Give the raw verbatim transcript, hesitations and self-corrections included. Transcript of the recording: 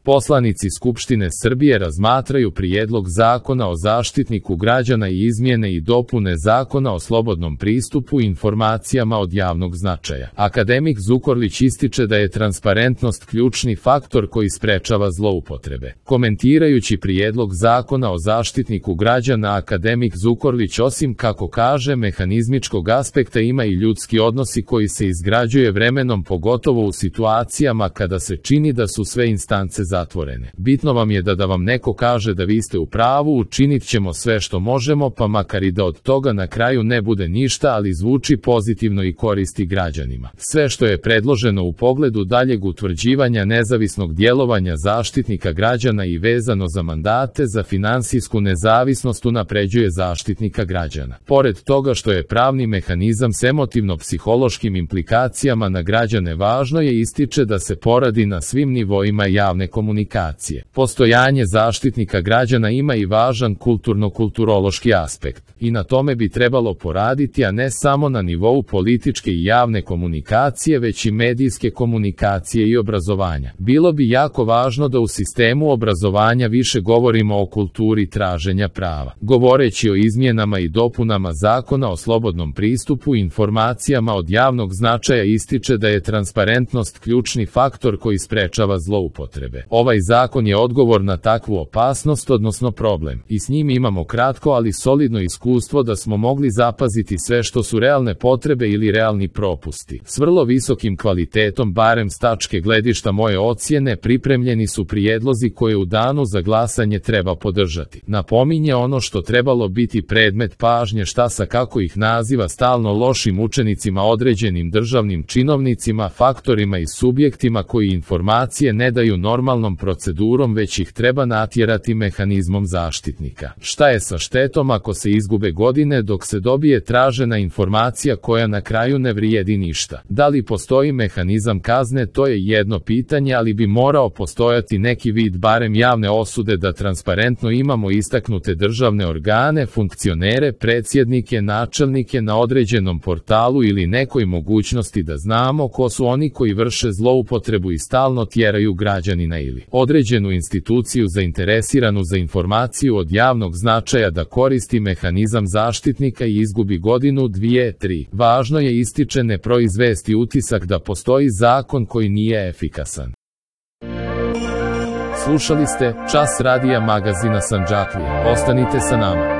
Poslanici Skupštine Srbije razmatraju prijedlog zakona o Zaštitniku građana i izmjene i dopune Zakona o slobodnom pristupu informacijama od javnog značaja. Akademik Zukorlić ističe da je transparentnost ključni faktor koji sprečava zloupotrebe. Komentirajući prijedlog zakona o Zaštitniku građana, akademik Zukorlić osim, kako kaže, mehanizmičkog aspekta ima i ljudski odnosi koji se izgrađuje vremenom, pogotovo u situacijama kada se čini da su sve instance zatvorene. Bitno vam je da da vam neko kaže da vi ste u pravu, učinit ćemo sve što možemo, pa makar i da od toga na kraju ne bude ništa, ali zvuči pozitivno i koristi građanima. Sve što je predloženo u pogledu daljeg utvrđivanja nezavisnog djelovanja Zaštitnika građana i vezano za mandate za finansijsku nezavisnost unapređuje Zaštitnika građana. Pored toga što je pravni mehanizam s emotivno-psihološkim implikacijama na građane, važno je ističe da se poradi na svim nivoima javne komunikacije. Postojanje Zaštitnika građana ima i važan kulturno-kulturološki aspekt i na tome bi trebalo poraditi, a ne samo na nivou političke i javne komunikacije, već i medijske komunikacije i obrazovanja. Bilo bi jako važno da u sistemu obrazovanja više govorimo o kulturi traženja prava. Govoreći o izmjenama i dopunama Zakona o slobodnom pristupu informacijama od javnog značaja, ističe da je transparentnost ključni faktor koji sprečava zloupotrebe. Ovaj zakon je odgovor na takvu opasnost, odnosno problem, i s njim imamo kratko ali solidno iskustvo da smo mogli zapaziti sve što su realne potrebe ili realni propusti. S vrlo visokim kvalitetom, barem s tačke gledišta moje ocjene, pripremljeni su prijedlozi koje u danu za glasanje treba podržati. Napominje ono što trebalo biti predmet pažnje, šta sa, kako ih naziva, stalno lošim učenicima, određenim državnim činovnicima, faktorima i subjektima koji informacije ne daju normalnom procedurom, već ih treba natjerati mehanizmom Zaštitnika. Šta je sa štetom ako se izgube godine dok se dobije tražena informacija koja na kraju ne vrijedi ništa? Da li postoji mehanizam kazne? To je jedno pitanje, ali bi morao postojati neki vid barem javne osude, da transparentno imamo istaknute državne organe, funkcionere, predsjednike, načelnike na određenom portalu ili nekoj mogućnosti da znamo ko su oni koji vrše zloupotrebu i stalno tjeraju građanina ili određenu instituciju zainteresiranu za informaciju od javnog značaja da koristi mehanizam Zaštitnika i izgubi godinu, dvije, tri. Važno je, ističe, ne proizvesti utisak da postoji zakon koji nije efikasan. Slušali ste Čas radija magazina Sandžaklije. Ostanite sa nama.